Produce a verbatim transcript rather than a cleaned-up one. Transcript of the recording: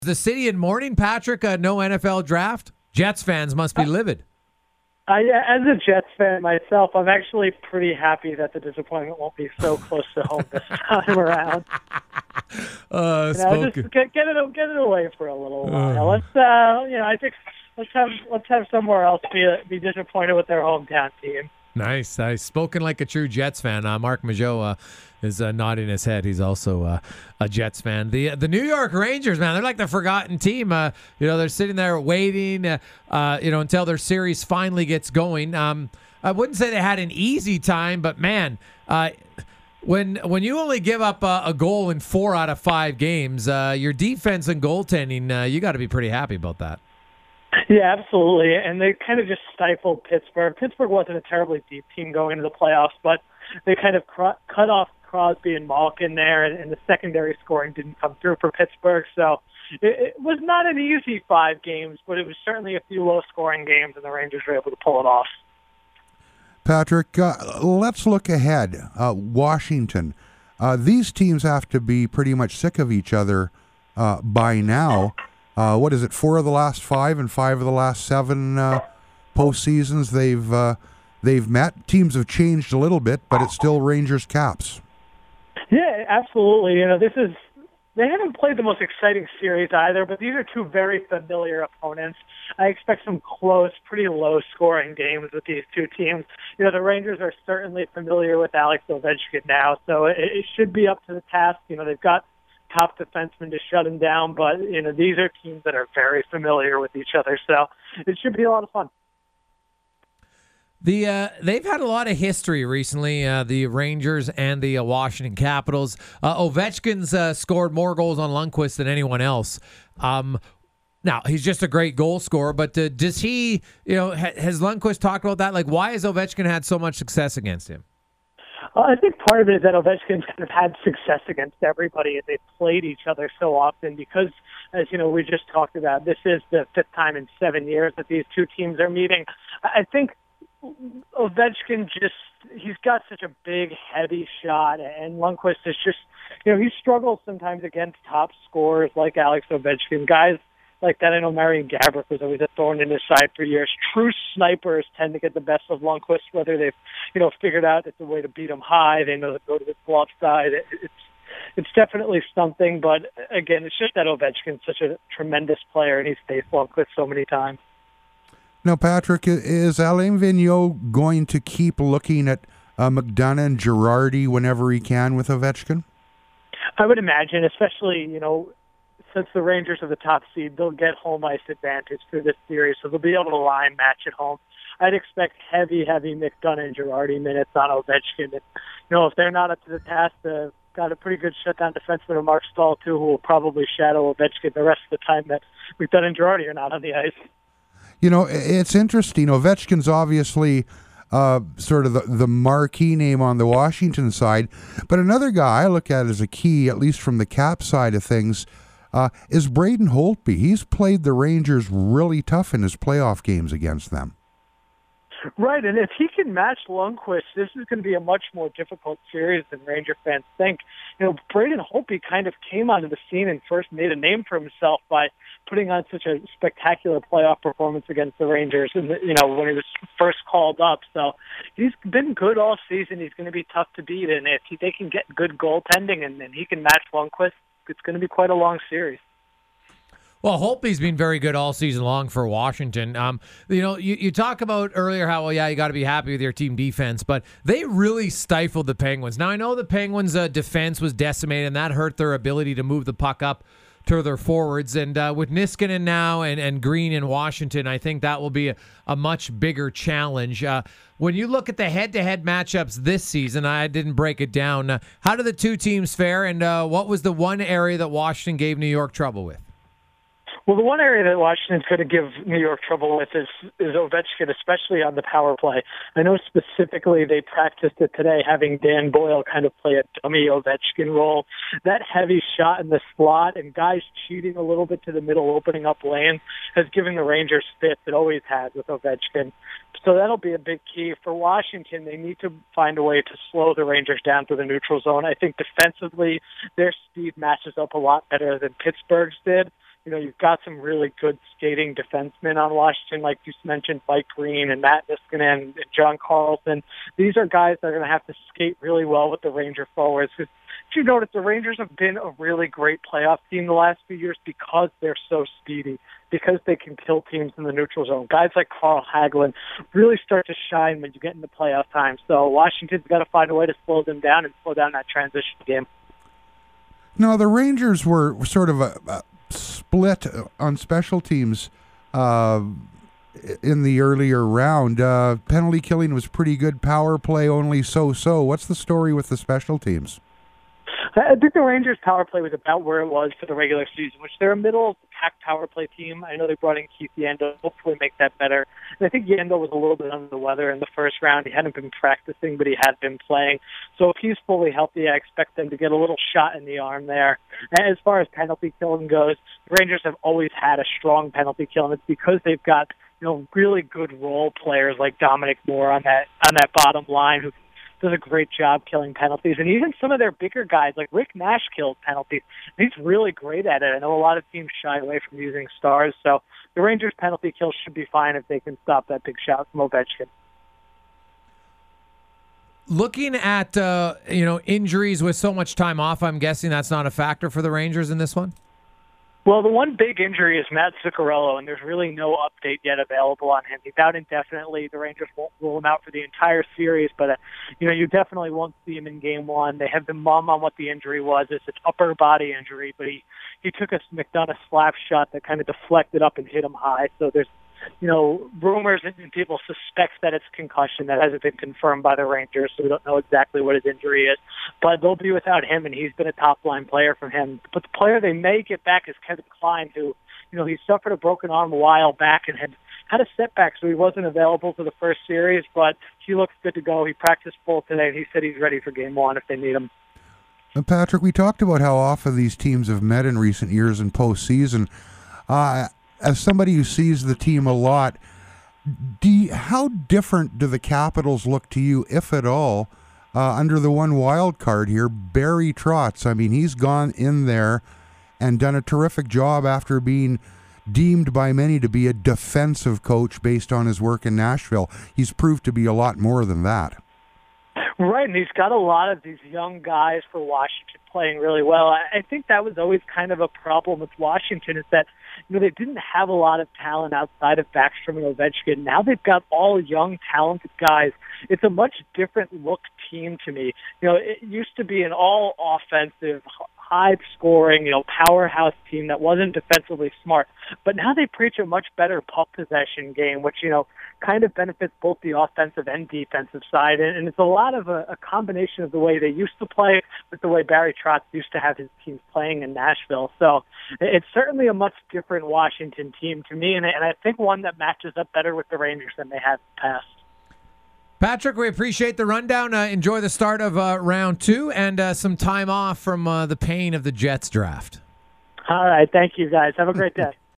The city in mourning, Patrick, uh, no N F L draft? Jets fans must be livid. I, as a Jets fan myself, I'm actually pretty happy that the disappointment won't be so close to home this time around. Uh, you know, just get, get it get it away for a little while. Uh, let's, uh, you know, I think let's have let's have somewhere else be be disappointed with their hometown team. Nice, nice. Spoken like a true Jets fan. Uh, Mark Mageau uh, is uh, nodding his head. He's also uh, a Jets fan. The the New York Rangers, man, they're like the forgotten team. Uh, you know, they're sitting there waiting, uh, uh, you know, until their series finally gets going. Um, I wouldn't say they had an easy time, but man, uh, when when you only give up uh, a goal in four out of five games, uh, your defense and goaltending, uh, you got to be pretty happy about that. Yeah, absolutely. And they kind of just stifled Pittsburgh. Pittsburgh wasn't a terribly deep team going into the playoffs, but they kind of cr- cut off Crosby and Malkin there, and, and the secondary scoring didn't come through for Pittsburgh. So it, it was not an easy five games, but it was certainly a few low-scoring games, and the Rangers were able to pull it off. Patrick, uh, let's look ahead. Uh, Washington. Uh, these teams have to be pretty much sick of each other uh, by now. Uh, what is it? Four of the last five and five of the last seven uh, postseasons they've uh, they've met. Teams have changed a little bit, but it's still Rangers Caps. Yeah, absolutely. You know, this is they haven't played the most exciting series either, but these are two very familiar opponents. I expect some close, pretty low-scoring games with these two teams. You know, the Rangers are certainly familiar with Alex Ovechkin now, so it, it should be up to the task. You know, they've got top defenseman to shut him down, but you know these are teams that are very familiar with each other, so it should be a lot of fun. The uh, they've had a lot of history recently, uh, the Rangers and the uh, Washington Capitals. Uh, Ovechkin's uh, scored more goals on Lundqvist than anyone else. Um, now he's just a great goal scorer, but uh, does he? You know, ha- has Lundqvist talked about that? Like, why has Ovechkin had so much success against him? Well, I think part of it is that Ovechkin's kind of had success against everybody, and they've played each other so often because, as you know, we just talked about, this is the fifth time in seven years that these two teams are meeting. I think Ovechkin just, he's got such a big, heavy shot, and Lundqvist is just, you know, he struggles sometimes against top scorers like Alex Ovechkin, guys like that. I know Marian Gaborik was always a thorn in his side for years. True snipers tend to get the best of Lundqvist, whether they've, you know, figured out it's a way to beat him high. They know to go to the glove side. It, it's it's definitely something, but again, it's just that Ovechkin's such a tremendous player, and he's faced Lundqvist so many times. Now, Patrick, is Alain Vigneault going to keep looking at uh, McDonough and Girardi whenever he can with Ovechkin? I would imagine, especially, you know, since the Rangers are the top seed, they'll get home ice advantage through this series, so they'll be able to line match at home. I'd expect heavy, heavy McDonough and Girardi minutes on Ovechkin. And, you know, if they're not up to the task, they've got a pretty good shutdown defenseman in Mark Stahl, too, who will probably shadow Ovechkin the rest of the time that McDonough and Girardi are not on the ice. You know, it's interesting. Ovechkin's obviously uh, sort of the, the marquee name on the Washington side, but another guy I look at as a key, at least from the Cap side of things, Uh, is Braden Holtby. He's played the Rangers really tough in his playoff games against them. Right, and if he can match Lundqvist, this is going to be a much more difficult series than Ranger fans think. You know, Braden Holtby kind of came onto the scene and first made a name for himself by putting on such a spectacular playoff performance against the Rangers, and you know when he was first called up. So he's been good all season. He's going to be tough to beat, and if he, they can get good goaltending and, and he can match Lundqvist, it's going to be quite a long series. Well, Holtby's been very good all season long for Washington. Um, you know, you, you talk about earlier how, well, yeah, you got to be happy with your team defense, but they really stifled the Penguins. Now, I know the Penguins' uh, defense was decimated, and that hurt their ability to move the puck up to their forwards. And uh, with Niskanen now and, and Green in Washington, I think that will be a, a much bigger challenge. Uh, when you look at the head-to-head matchups this season, I didn't break it down. Uh, how did the two teams fare, and uh, what was the one area that Washington gave New York trouble with? Well, the one area that Washington's going to give New York trouble with is, is Ovechkin, especially on the power play. I know specifically they practiced it today, having Dan Boyle kind of play a dummy Ovechkin role. That heavy shot in the slot and guys cheating a little bit to the middle, opening up lanes, has given the Rangers fits. It always has with Ovechkin. So that'll be a big key. For Washington, they need to find a way to slow the Rangers down to the neutral zone. I think defensively, their speed matches up a lot better than Pittsburgh's did. You know, you've got some really good skating defensemen on Washington, like you mentioned, Mike Green and Matt Niskanen and John Carlson. These are guys that are going to have to skate really well with the Ranger forwards. Because if you notice, the Rangers have been a really great playoff team the last few years because they're so speedy, because they can kill teams in the neutral zone. Guys like Carl Hagelin really start to shine when you get into playoff time. So Washington's got to find a way to slow them down and slow down that transition game. No, the Rangers were sort of a, a split on special teams uh, in the earlier round. Uh, penalty killing was pretty good. Power play only so-so. What's the story with the special teams? I think the Rangers' power play was about where it was for the regular season, which they're a middle-pack power play team. I know they brought in Keith Yandel, hopefully make that better. And I think Yandel was a little bit under the weather in the first round. He hadn't been practicing, but he had been playing. So if he's fully healthy, I expect them to get a little shot in the arm there. And as far as penalty killing goes, the Rangers have always had a strong penalty kill, and it's because they've got, you know, really good role players like Dominic Moore on that on that bottom line who does a great job killing penalties. And even some of their bigger guys, like Rick Nash, kills penalties. He's really great at it. I know a lot of teams shy away from using stars, so the Rangers' penalty kill should be fine if they can stop that big shot from Ovechkin. Looking at uh, you know injuries with so much time off, I'm guessing that's not a factor for the Rangers in this one? Well, the one big injury is Matt Zuccarello, and there's really no update yet available on him. He's out indefinitely. The Rangers won't rule him out for the entire series, but uh, you know, you definitely won't see him in Game One. They have been mum on what the injury was. It's an upper body injury, but he he took a McDonough slap shot that kind of deflected up and hit him high. So there's, you know, rumors and people suspect that it's concussion. That hasn't been confirmed by the Rangers, so we don't know exactly what his injury is. But they'll be without him, and he's been a top-line player for him. But the player they may get back is Kevin Klein, who, you know, he suffered a broken arm a while back and had had a setback, so he wasn't available for the first series, but he looks good to go. He practiced full today, and he said he's ready for Game One if they need him. And Patrick, we talked about how often these teams have met in recent years in postseason. Uh, as somebody who sees the team a lot, do you, how different do the Capitals look to you, if at all, uh, under the one wild card here, Barry Trotz? I mean, he's gone in there and done a terrific job after being deemed by many to be a defensive coach based on his work in Nashville. He's proved to be a lot more than that. Right, and he's got a lot of these young guys for Washington playing really well. I, I think that was always kind of a problem with Washington, is that, you know, they didn't have a lot of talent outside of Backstrom and Ovechkin. Now they've got all young, talented guys. It's a much different look team to me. You know, it used to be an all offensive, high-scoring, you know, powerhouse team that wasn't defensively smart. But now they preach a much better puck possession game, which, you know, kind of benefits both the offensive and defensive side. And, and it's a lot of a, a combination of the way they used to play with the way Barry Trotz used to have his teams playing in Nashville. So it's certainly a much different Washington team to me, and, and I think one that matches up better with the Rangers than they have in the past. Patrick, we appreciate the rundown. Uh, enjoy the start of uh, round two and uh, some time off from uh, the pain of the Jets draft. All right. Thank you, guys. Have a great day.